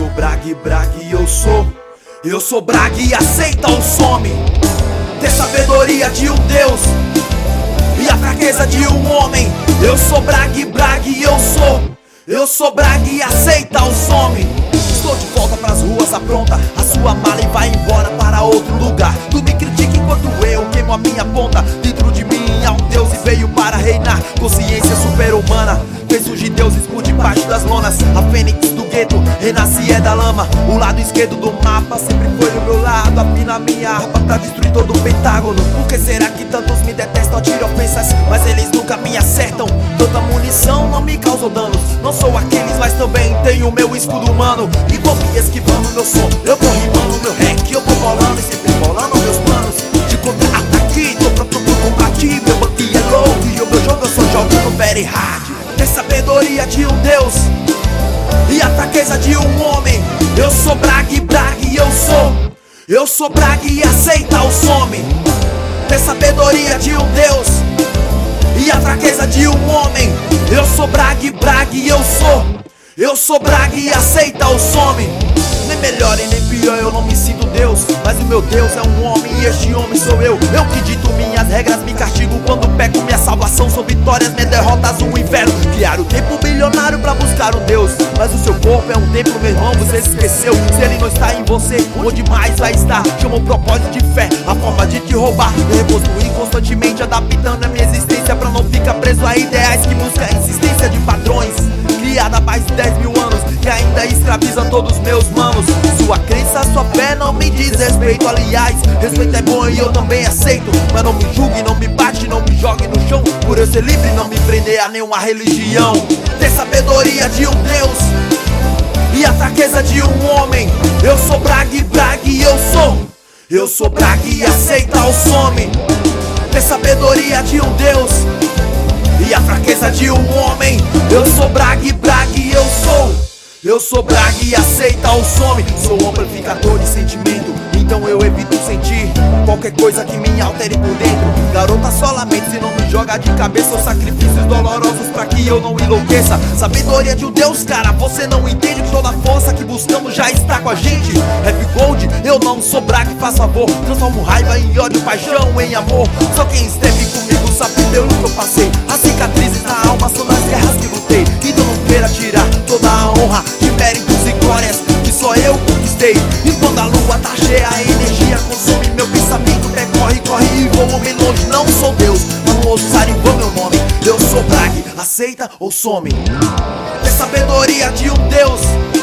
sou Braga e eu sou Braga e aceita o some. Ter sabedoria de um Deus e a fraqueza de um homem. Eu sou Braga e eu sou Braga e aceita o some. Estou de volta pras ruas, apronta a sua mala e vai embora para outro lugar. Tu me critica enquanto eu queimo a minha ponta. Dentro de mim há um Deus e veio para reinar. Consciência super-humana fez surgir deuses por debaixo das lonas. A fênix do gueto renasce é da lama. O lado esquerdo do mapa sempre foi do meu lado. Apina minha harpa pra destruir todo o pentágono. Por que será que tantos me detestam, atiram ofensas, mas eles nunca me acertam? Tanta munição não me causou danos. Não sou aqueles, mas também tenho meu escudo humano. E vou me esquivando meu som, eu vou rimando meu rec. Eu vou bolando e sempre bolando meus planos de contra-ataque. Tô pronto pro combate, meu banco é louco e o meu jogo eu só jogo no very hard. Ter sabedoria de um Deus e a fraqueza de um homem. Eu sou Braga e eu sou Braga e aceita o some. Ter sabedoria de um Deus e a fraqueza de um homem. Eu sou Braga e eu sou Braga e aceita o some. Nem melhor e nem pior, eu não me sinto Deus, mas o meu Deus é um homem e este homem sou eu. Eu que dito minhas regras, me castigo quando peco. Minha salvação são vitórias, minhas derrotas o inferno. Criaram o tempo bilionário pra buscar um Deus, mas o seu corpo é um templo, meu irmão, você se esqueceu. Se ele não está em você, onde mais vai estar? Chama o propósito de fé, a forma de te roubar. Eu reconstruí constantemente, adaptando a minha existência pra não ficar preso a ideais que buscam a insistência de padrões. Criada há mais de 10 mil anos e ainda escraviza todos meus manos. Sua crença, sua fé não me diz respeito. Aliás, respeito é bom e eu também aceito, mas não me julgue, não me bate, não me jogue no chão. Por eu ser livre, não me prender a nenhuma religião. Ter sabedoria de um Deus e a fraqueza de um homem. Eu sou Braga e eu sou Braga e aceita o some. Ter sabedoria de um Deus e a fraqueza de um homem. Eu sou Braga e eu sou Braga e aceita o some. Sou um amplificador de sentimento, então eu evito sentir qualquer coisa que me altere por dentro. Garota, só lamento se não me joga de cabeça. Os sacrifícios dolorosos pra que eu não enlouqueça. Sabedoria de um Deus, cara, você não entende que toda a força que buscamos já está com a gente. Rap Gold, eu não sou Braga, faz favor. Transformo raiva em ódio, paixão em amor. Só quem esteve comigo sabe pelo que eu passei. As cicatrizes na alma são das guerras que lutei. Então não queira tirar toda a honra de méritos e glórias que só eu conquistei. E quando a lua tá cheia, a energia consome meu pensamento. Corre e vou bem longe, não sou Deus, mas não ouço Sarimbão meu nome. Eu sou Braga, aceita ou some. Ter sabedoria de um Deus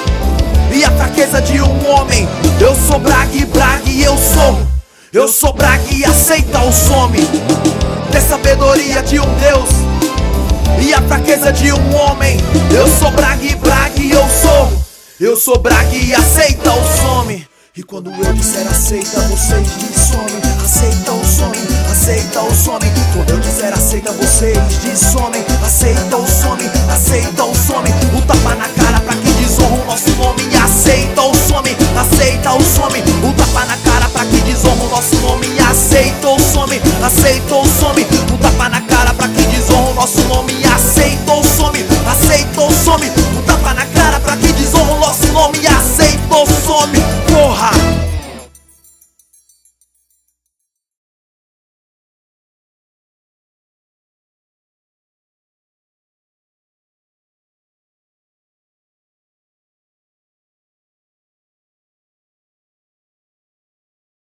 e a fraqueza de um homem. Eu sou Braga e eu sou Braga e aceita o some. Ter sabedoria de um Deus e a fraqueza de um homem. Eu sou Braga e eu sou Braga e aceita o some. E quando eu disser aceita, vocês dissomem. Aceita o some, aceita o some. Quando eu disser aceita, vocês dissomem. Aceita o some, aceita o some. O tapa na cara pra quem desonra o nosso nome. Aceita o some, aceita o some. O tapa na cara pra quem desonra o nosso nome. Aceita o some, aceita o some. O tapa na cara pra quem desonra o nosso nome. Aceita o some, aceita o some. O tapa na cara pra quem desonra o nosso nome. Aceita o some.